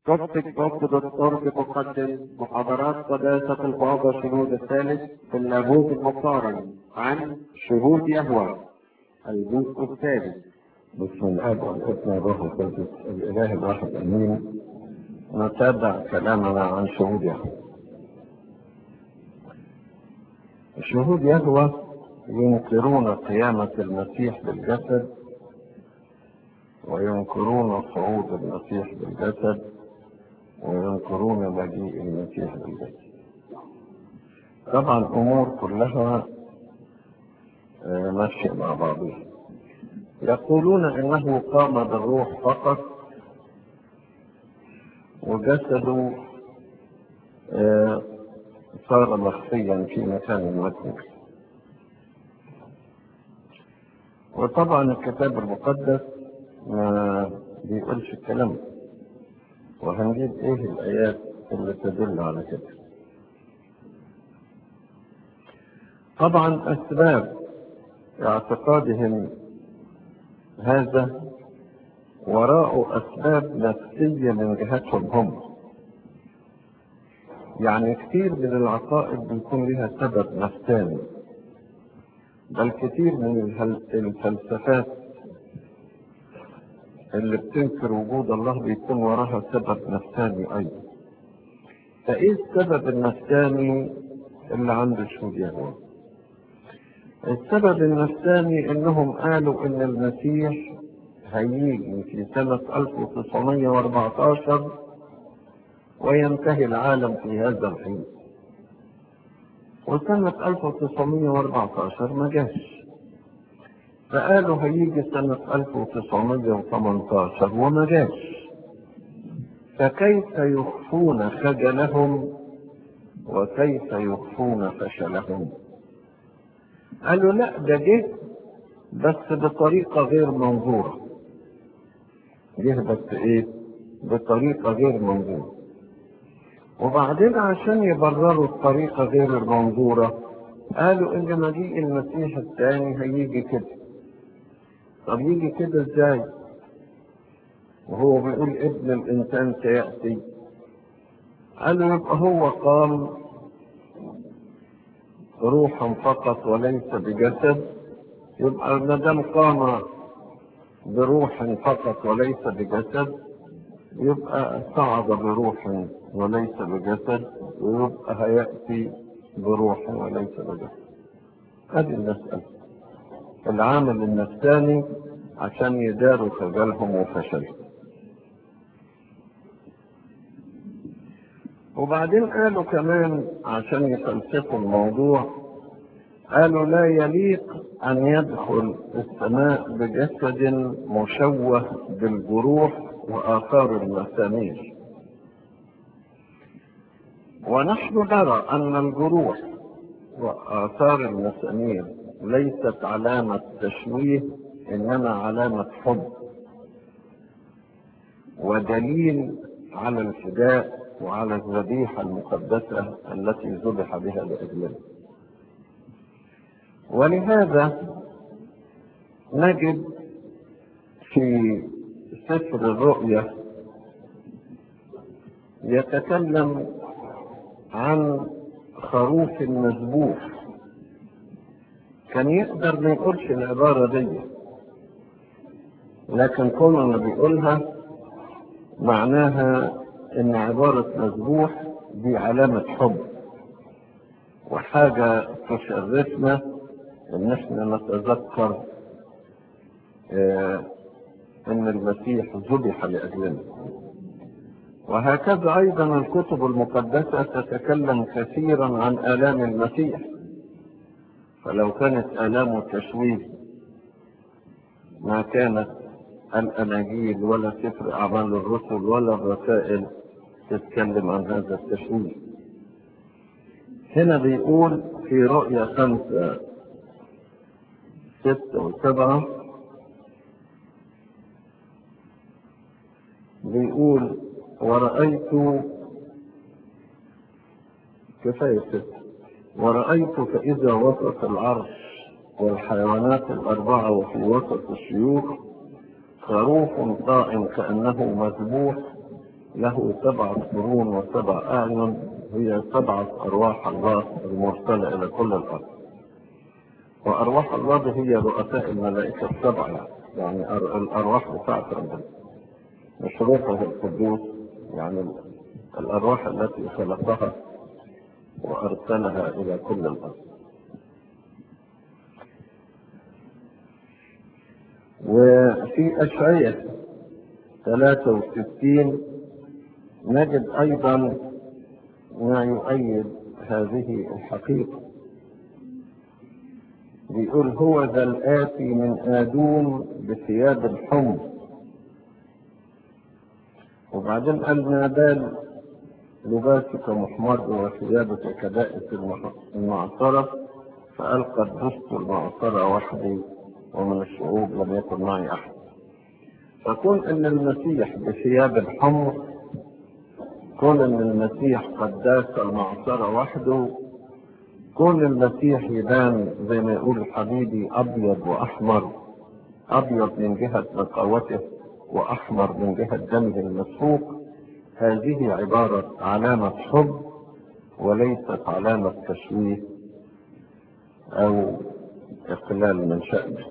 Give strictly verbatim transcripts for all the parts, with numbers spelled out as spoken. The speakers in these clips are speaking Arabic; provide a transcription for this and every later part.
توفق توفق الدكتور بتقدم محاضرات قداسة البابا شنود الثالث في اللاهوت المقارن عن شهود يهوه الجزء الثالث. بسم الاب والابن والروح القدس الاله الواحد امين. نتابع كلامنا عن شهود يهوه. شهود يهوه ينكرون قيامة المسيح بالجسد، وينكرون صعود المسيح بالجسد، وينكرون مجيء المسيح بالجسد. طبعا الامور كلها ماشية مع بعضها. يقولون انه قام بالروح فقط وجسده صار مخفيا في مكان مجهول. وطبعا الكتاب المقدس ما بيقولش الكلام، وهنجيب ايه الايات اللي تدل على كده. طبعا اسباب اعتقادهم هذا وراء اسباب نفسية من جهتهم هم. يعني كثير من العقائد بيكون لها سبب نفساني، بل كثير من الفلسفات اللي بتنكر وجود الله بيكون وراها سبب نفساني ايضا. فايه السبب النفساني اللي عند شهود يهوه؟ السبب النفساني انهم قالوا ان المسيح هيجي في سنة ألف وتسعمائة وأربعة عشر وينتهي العالم في هذا الحين، وسنة ألف وتسعمائة وأربعة عشر ما جاش، فقالوا هيجي سنة ألف وتسعمائة وثمانية عشر وما جاش، فكيف يخفون خجلهم وكيف يخفون فشلهم؟ قالوا لا، ده جه بس بطريقة غير منظورة. جه بس ايه؟ بطريقة غير منظورة. وبعدين عشان يبرروا الطريقة غير المنظورة قالوا ان مجيء المسيح الثاني هيجي كده. طب يجي كده ازاي وهو بيقول ابن الانسان سيأتي؟ قالوا يبقى هو قام روحا فقط وليس بجسد، يبقى ما دام قام بروح فقط وليس بجسد يبقى صعد بروح وليس بجسد، ويبقى هيأتي بروح وليس بجسد. هذه المسألة العامل النفساني عشان يداروا خجلهم وفشلهم. وبعدين قالوا كمان عشان يفلسفوا الموضوع، قالوا لا يليق أن يدخل السماء بجسد مشوه بالجروح وآثار المسامير. ونحن نرى أن الجروح وآثار المسامير ليست علامة تشويه، إنما علامة حب ودليل على الفداء وعلى الذبيحة المقدسة التي ذبح بها لأجلنا. ولهذا نجد في سفر الرؤيا يتكلم عن خروف مذبوح. كان يقدر ما يقولش العبارة دي، لكن كونه بيقولها معناها ان عبارة مذبوح دي علامة حب وحاجة تشرفنا ان احنا نتذكر اه ان المسيح ذبح لاجلنا. وهكذا ايضا الكتب المقدسة تتكلم كثيرا عن آلام المسيح، فلو كانت آلامه تشويه ما كانت الأناجيل ولا سفر أعمال الرسل ولا الرسائل تتكلم عن هذا التشويه. هنا بيقول في رؤيا خمسة ستة وسبعة، بيقول ورأيت كفاية ستة ورأيت فإذا وسط العرش والحيوانات الأربعة وفي وسط الشيوخ خروف قائم كأنه مذبوح له سبعة قرون وسبع أعين، هي سبعة أرواح الله المرسلة إلى كل الأرض. وأرواح الله هي رؤساء الملائكة السبعة، يعني أر- الأرواح بتاعت ربنا، مش روحه القدوس، يعني الأرواح التي خلقها وأرسلها إلى كل الأرض. وفي أشعية ثلاثة وستين نجد أيضا ما يؤيد هذه الحقيقة. بيقول: هو ذا الآتي من آدوم بثياب الحمر. وبعدين قال: ما بال لباسك محمر وثيابك كدائس المعصرة، فقال: قد دست المعصرة وحدي ومن الشعوب لم يكن معي أحد. فكون أن المسيح بثياب الحمر، كون أن المسيح قد داس المعصرة وحده، كون المسيح يبان زي ما يقول حبيبي أبيض وأحمر، أبيض من جهة نقاوته وأحمر من جهة دمه المسفوك، هذه عبارة علامة حب وليست علامة تشويه أو إقلال من شأنه.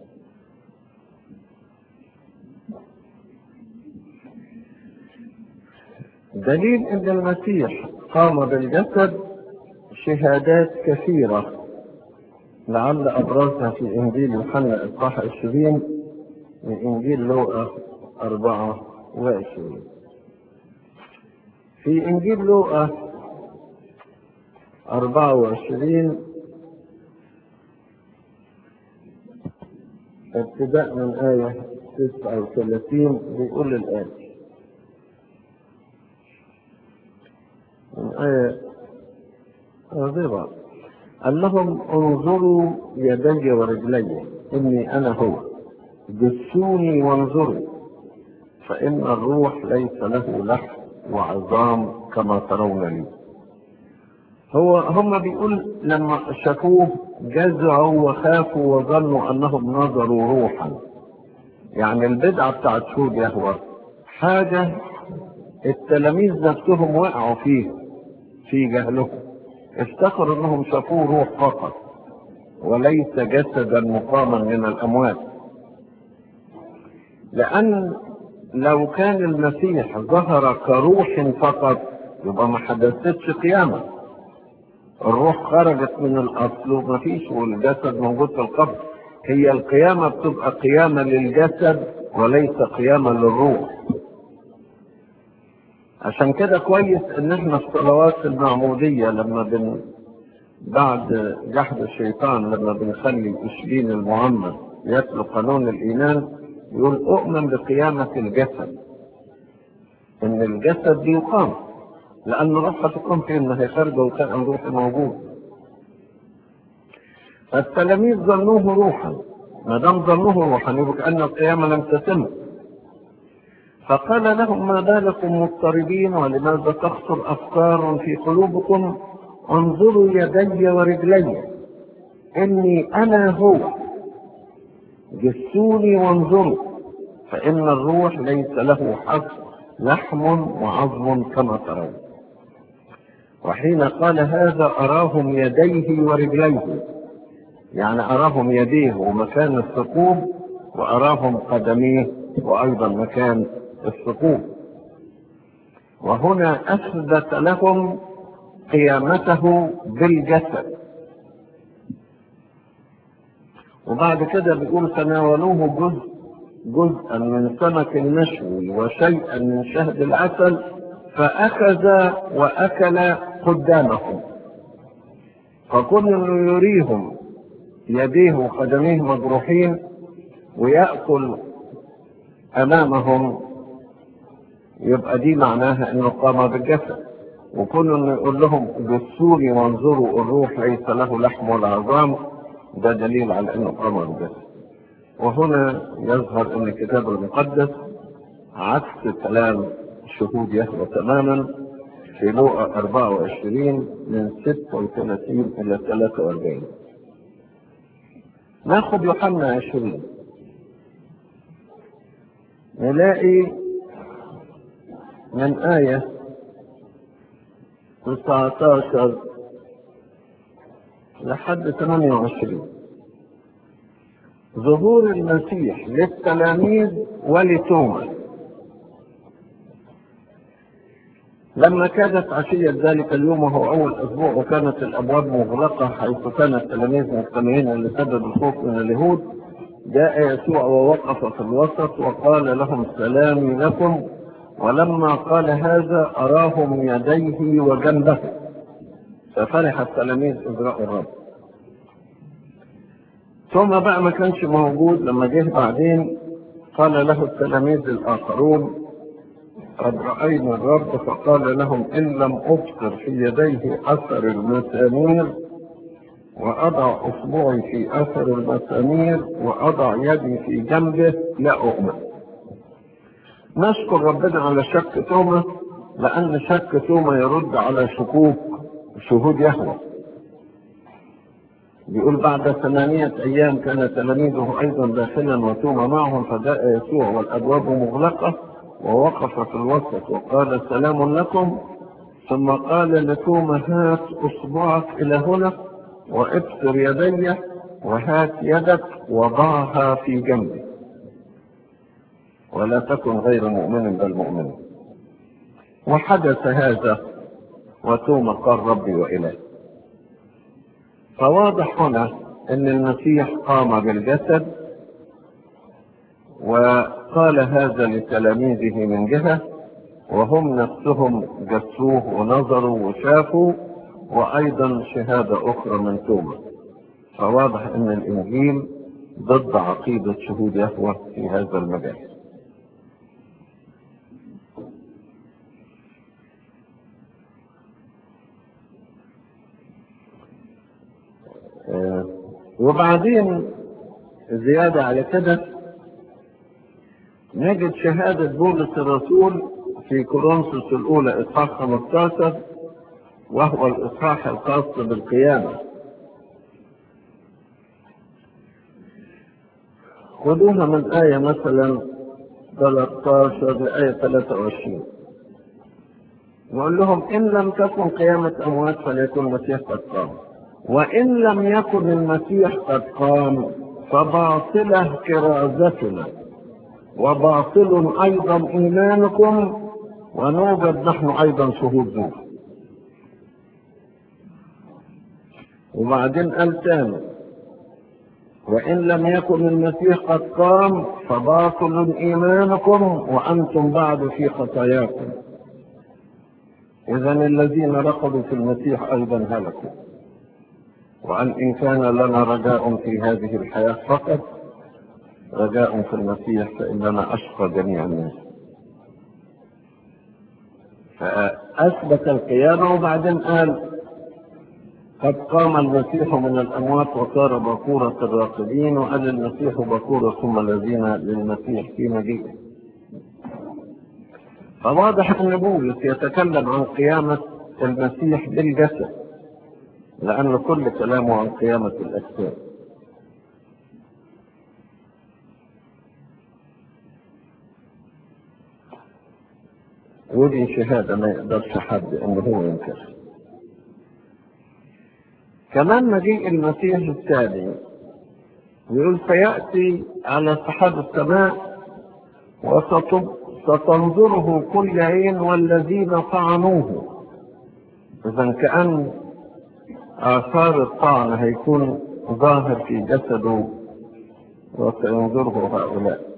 دليل أن المسيح قام بالجسد شهادات كثيرة، لعل أبرزها في إنجيل يوحنا إصحاح عشرين وإنجيل لوقا أربعة وعشرين. في إنجيل لوقا أربعة وعشرين ابتداء من آية تسعة وثلاثين بيقول الآتي: من آية رابعة: قال لهم: انظروا يدي ورجلي إني أنا هو، جسوني وانظروا، فإن الروح ليس له لحم وعظام كما ترون لي. هو هم بيقول لما شافوه جزعوا وخافوا وظنوا أنهم نظروا روحا. يعني البدعة بتاعت شهود يهوه حاجة التلاميذ نفسهم وقعوا فيه في جهلهم، افتكروا انهم شافوه روح فقط وليس جسدا مقاما من الاموات. لان لو كان المسيح ظهر كروح فقط يبقى ما حدثتش قيامه، الروح خرجت من الاصل وما فيش والجسد موجود في القبر. هي القيامه بتبقى قيامه للجسد وليس قيامه للروح. عشان كده كويس ان احنا في صلوات المعمودية لما بن بعد جحد الشيطان لما بنخلي اشبين المعمد يتلو قانون الايمان، يقول: اؤمن بقيامة الجسد، ان الجسد بيقام، لان روحها تقوم في انها خارجة وكان روح موجود. فالتلاميذ ظنوه روحا، ما دام ظنوه روحا يبقى كأن القيامة لم تتم. فقال لهم: ما بالكم مضطربين ولماذا تخطر أفكار في قلوبكم؟ انظروا يدي ورجلي إني أنا هو، جسوني وانظروا، فإن الروح ليس له حظ لحم وعظم كما ترون. وحين قال هذا أراهم يديه ورجليه، يعني أراهم يديه ومكان الثقوب، وأراهم قدميه وأيضا مكان الثقوب. وهنا أثبت لهم قيامته بالجسد. وبعد كده بيقول: تناولوه جزء جزءا من سمك المشوي وشيئا من شهد العسل، فأخذ وأكل قدامهم. فكل انه يريهم يديه وقدميه مجروحين ويأكل أمامهم، يبقى دي معناها انه قام بالجسد. وكل انه يقول لهم: جسوني وانظروا الروح ليس له لحم ولا عظام، ده دليل على انه قام بالجسد. وهنا يظهر ان الكتاب المقدس عكس كلام شهود يهوه تماما. في لوقا أربعة وعشرين من ستة وثلاثين الى ثلاثة وأربعين. ناخد يوحنا عشرين نلاقي من آية تسعة عشر لحد ثمانية وعشرين. ظهور المسيح للتلاميذ ولتوما. لما كانت عشية ذلك اليوم وهو أول أسبوع وكانت الأبواب مغلقة حيث كان التلاميذ مجتمعين لسبب الخوف من اليهود، جاء يسوع ووقف في الوسط وقال لهم سلام لكم، ولما قال هذا أراهم يديه وجنبه، ففرح التلاميذ إذ رأوا الرب. ثم بقى ما كانش موجود، لما جه بعدين قال له التلاميذ الآخرون قد رأينا الرب، فقال لهم إن لم أبصر في يديه أثر المسامير وأضع أصبعي في أثر المسامير وأضع يدي في جنبه لا أؤمن. نشكر ربنا على شك توما، لأن شك توما يرد على شكوك شهود يهوه. بيقول بعد ثمانية أيام كان تلاميذه أيضا داخلا وتوما معهم، فجاء يسوع والأبواب مغلقة ووقف في الوسط وقال سلام لكم، ثم قال لتوما هات أصبعك إلى هنا وابصر يدي، وهات يدك وضعها في جنبي، ولا تكن غير مؤمن بل مؤمن. وحدث هذا وتوما قال ربي وإلهي. فواضح هنا ان المسيح قام بالجسد، وقال هذا لتلاميذه من جهة، وهم نفسهم جسوه ونظروا وشافوا، وايضا شهادة اخرى من توما. فواضح ان الانجيل ضد عقيدة شهود يهوه في هذا المجال. آه وبعدين زيادة على كده نجد شهادة بولس الرسول في كورنثوس الأولى إصحاح خمسة عشر، وهو الإصحاح الخاص بالقيامة. خذوها من آية مثلا ثلاثة عشر لآية ثلاثة وعشرين. نقول لهم إن لم تكن قيامة أموات فليكن المسيح قد قام، وإن لم يكن المسيح قد قام فباطلة كرازتنا وباطل أيضا إيمانكم، ونوجد نحن أيضا شهود ذلك. وبعدين قال تاني وإن لم يكن المسيح قد قام فباطل إيمانكم وأنتم بعد في خطاياكم. إذن الذين رقدوا في المسيح أيضا هلكوا. وأن إن كان لنا رجاء في هذه الحياة فقط، رجاء في المسيح فإننا أشقى جميع الناس. فأثبت القيامة، وبعدين قال قد قام المسيح من الأموات وصار بكورة الراقدين، وقال المسيح بكورة ثم الذين للمسيح في مجيئه. فواضح أن بولس يتكلم عن قيامة المسيح بالجسد، لأن كل كلامه عن قيامة الأجساد. ودي شهادة ما يقدرش حد أنه هو ينكر. كمان مجيء المسيح الثاني يقول سيأتي على سحاب السماء وستنظره كل عين والذين طعنوه. إذن كأن آثار الطعن هيكون ظاهر في جسده وسينظره هؤلاء.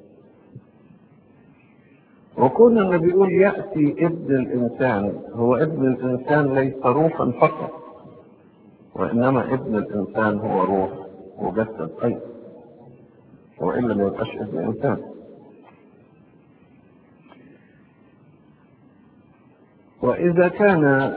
وكون أنه بيقول يأتي ابن الإنسان، هو ابن الإنسان ليس روحا فقط، وإنما ابن الإنسان هو روح وجسد أيضا، وإلا ما يبقاش ابن إنسان. وإذا كان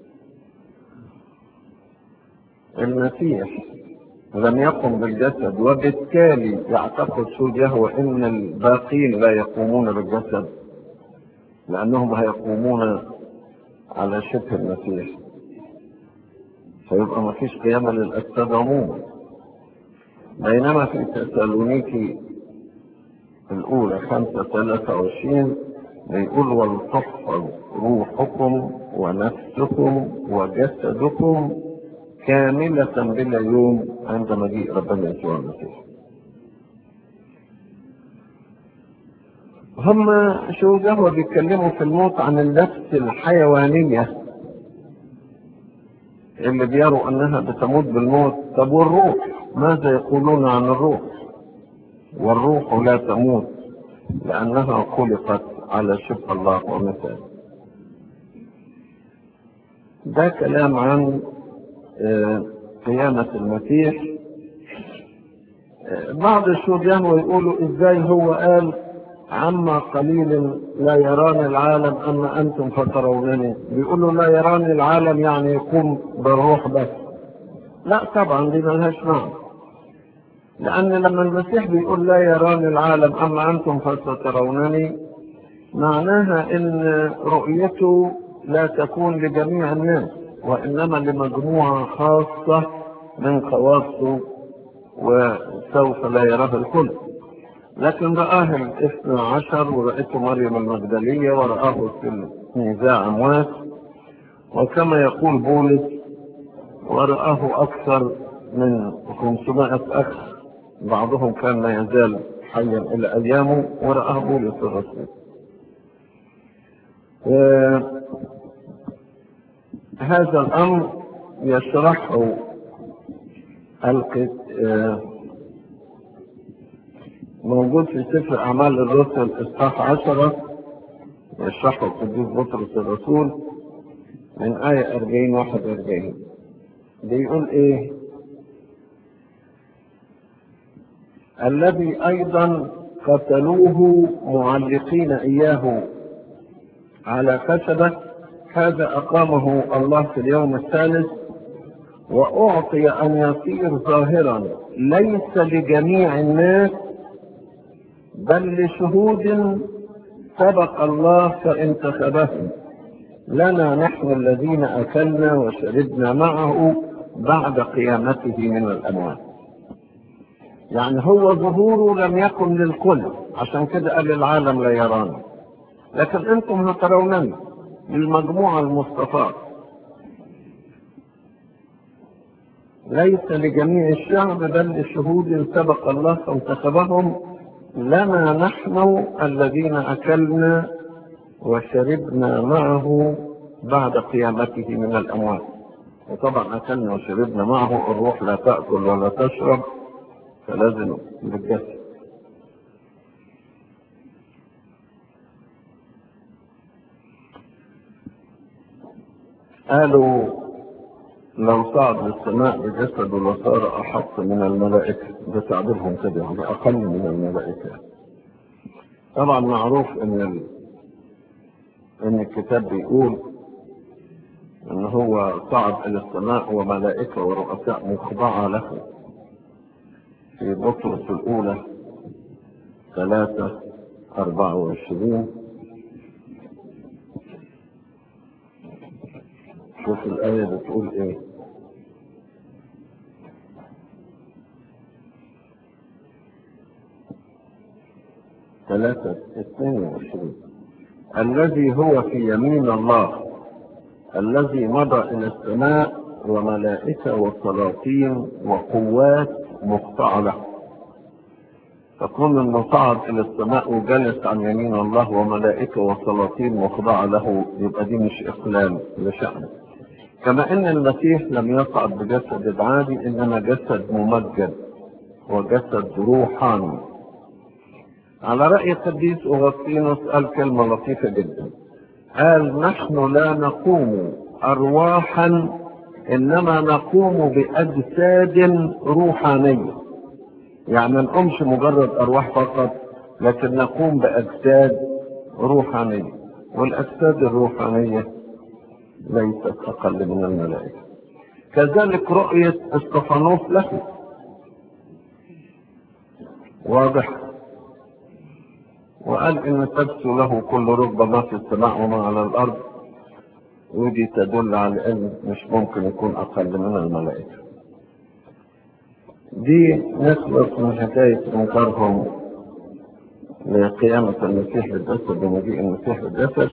المسيح لم يقم بالجسد، وبالتالي يعتقد شهود يهوه ان الباقين لا يقومون بالجسد لانهم هيقومون على شبه المسيح، فيبقى ما فيش قيامة للأجساد عموما. بينما في تسالونيكي الأولى خمسة ثلاثة وعشرين بيقول ولتحفظ روحكم ونفسكم وجسدكم كاملة بلا يوم عند مجيء ربنا يسوع المسيح. هم شو جهوا بيتكلموا في الموت عن النفس الحيوانية اللي بيروا انها بتموت بالموت. طب والروح ماذا يقولون عن الروح؟ والروح لا تموت لانها خلقت على شبه الله ومثاله. ده كلام عن قيامة المسيح. بعض الشيوعيين يقولوا ازاي هو قال عما قليل لا يراني العالم اما انتم فترونني. بيقولوا لا يراني العالم يعني يقوم بالروح بس. لا طبعا دي ملهاش معنى، لان لما المسيح بيقول لا يراني العالم اما انتم فسترونني معناها ان رؤيته لا تكون لجميع الناس وانما لمجموعة خاصة من خواصه وسوف لا يراه الكل. لكن رآه الاثنى عشر ورأته مريم المجدلية ورآه في نزاع أموات، وكما يقول بولس ورآه أكثر من خمسمائة أخ بعضهم كان لا يزال حيا إلى أيامه ورآه بولس الرسول. هذا الأمر يشرحه موجود في سفر أعمال الرسل إصحاح عشرة، يشرحه القديس بطرس الرسول من آية أربعين واحد وأربعين. بيقول إيه؟ الذي أيضا قتلوه معلقين إياه على خشبة هذا أقامه الله في اليوم الثالث وأعطي أن يصير ظاهرا ليس لجميع الناس بل لشهود سبق الله فانتخبهم لنا نحن الذين أكلنا وشربنا معه بعد قيامته من الأموات. يعني هو ظهوره لم يكن للكل، عشان كده قال العالم لا يراني، لكن أنتم هترونني للمجموعة المصطفى، ليس لجميع الشعب بل لشهود سبق الله فانتخبهم لنا نحن الذين أكلنا وشربنا معه بعد قيامته من الأموات. وطبعا أكلنا وشربنا معه، الروح لا تأكل ولا تشرب فلازم بالجسد. قالوا لو صعد للسماء بجسده لصار أحق من الملائكة، ده تعبيرهم كده يعني أقل من الملائكة. طبعا معروف ان ال... ان الكتاب بيقول ان هو صعد الى السماء وملائكة ورؤساء مخضعة له في بطرس الاولى ثلاثة اربعة وعشرين. شوف الآية بتقول ايه. ثلاثة اثنين وعشرين الذي هو في يمين الله الذي مضى إلى السماء وملائكة وسلاطين وقوات مخضعة له. فكون انه صعد الى السماء وجلس عن يمين الله وملائكة وسلاطين مخضعة له يبقى دي مش اقلال لشأنه. كما ان المسيح لم يصعد بجسد عادي انما جسد ممجد وجسد روحاني. على رأي القديس أغسطينوس قال كلمة لطيفة جدا، قال نحن لا نقوم أرواحا إنما نقوم بأجساد روحانية. يعني ما نقومش مجرد أرواح فقط لكن نقوم بأجساد روحانية، والأجساد الروحانية ليست أقل من الملائكة. كذلك رؤية استفانوس له واضح، وقال إن تبسو له كل ركبة ما في السماء وما على الأرض، ودي تدل على أن مش ممكن يكون أقل من الملائكة. دي نخلص من حكاية إنكارهم لقيامة المسيح بالجسد ومجيء المسيح بالجسد.